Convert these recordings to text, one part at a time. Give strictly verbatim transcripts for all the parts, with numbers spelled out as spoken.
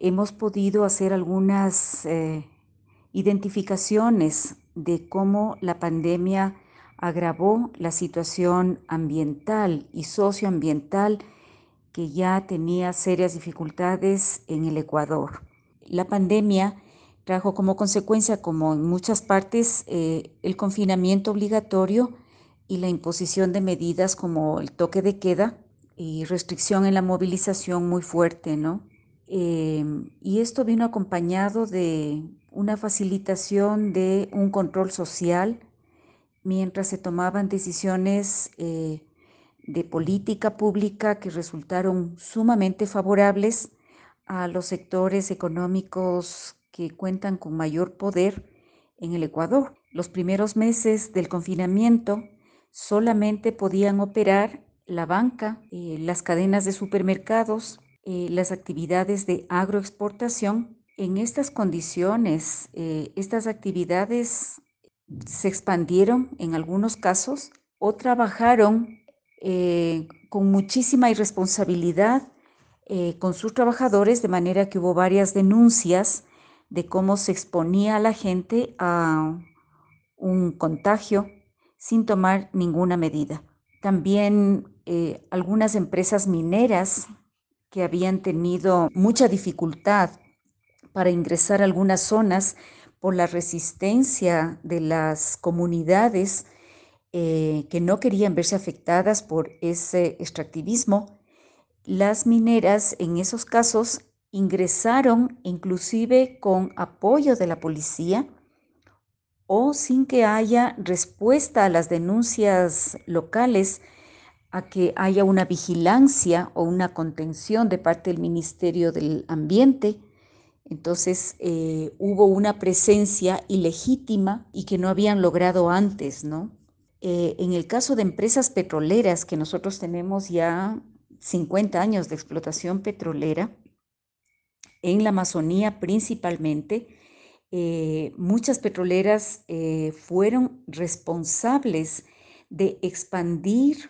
hemos podido hacer algunas eh, identificaciones de cómo la pandemia agravó la situación ambiental y socioambiental que ya tenía serias dificultades en el Ecuador. La pandemia trajo como consecuencia, como en muchas partes, eh, el confinamiento obligatorio y la imposición de medidas como el toque de queda y restricción en la movilización muy fuerte, ¿no? Eh, y esto vino acompañado de una facilitación de un control social mientras se tomaban decisiones eh, de política pública que resultaron sumamente favorables a los sectores económicos que cuentan con mayor poder en el Ecuador. Los primeros meses del confinamiento solamente podían operar la banca, eh, las cadenas de supermercados, eh, las actividades de agroexportación. En estas condiciones, eh, estas actividades se expandieron en algunos casos o trabajaron eh, con muchísima irresponsabilidad eh, con sus trabajadores, de manera que hubo varias denuncias de cómo se exponía a la gente a un contagio sin tomar ninguna medida. También eh, algunas empresas mineras que habían tenido mucha dificultad para ingresar a algunas zonas por la resistencia de las comunidades eh, que no querían verse afectadas por ese extractivismo. Las mineras en esos casos ingresaron inclusive con apoyo de la policía o sin que haya respuesta a las denuncias locales, a que haya una vigilancia o una contención de parte del Ministerio del Ambiente. Entonces eh, hubo una presencia ilegítima y que no habían logrado antes, ¿no? Eh, en el caso de empresas petroleras, que nosotros tenemos ya cincuenta años de explotación petrolera, en la Amazonía principalmente, eh, muchas petroleras eh, fueron responsables de expandir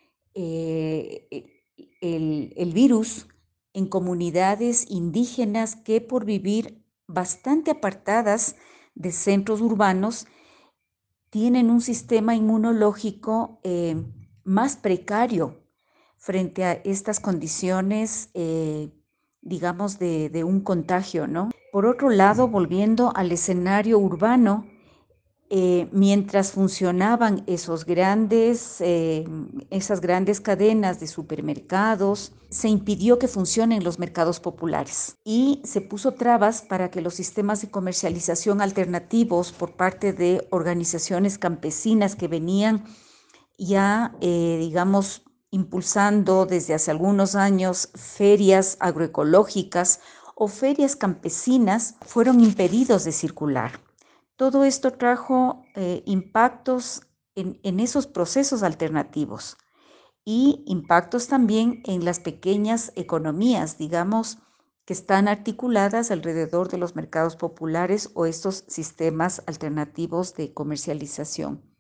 eh, el, el virus en comunidades indígenas que, por vivir bastante apartadas de centros urbanos, tienen un sistema inmunológico eh, más precario frente a estas condiciones, eh, digamos, de, de un contagio, ¿no? Por otro lado, volviendo al escenario urbano, eh, mientras funcionaban esos grandes, eh, esas grandes cadenas de supermercados, se impidió que funcionen los mercados populares y se puso trabas para que los sistemas de comercialización alternativos por parte de organizaciones campesinas que venían ya, eh, digamos, impulsando desde hace algunos años ferias agroecológicas o ferias campesinas, fueron impedidos de circular. Todo esto trajo eh, impactos en, en esos procesos alternativos y impactos también en las pequeñas economías, digamos, que están articuladas alrededor de los mercados populares o estos sistemas alternativos de comercialización.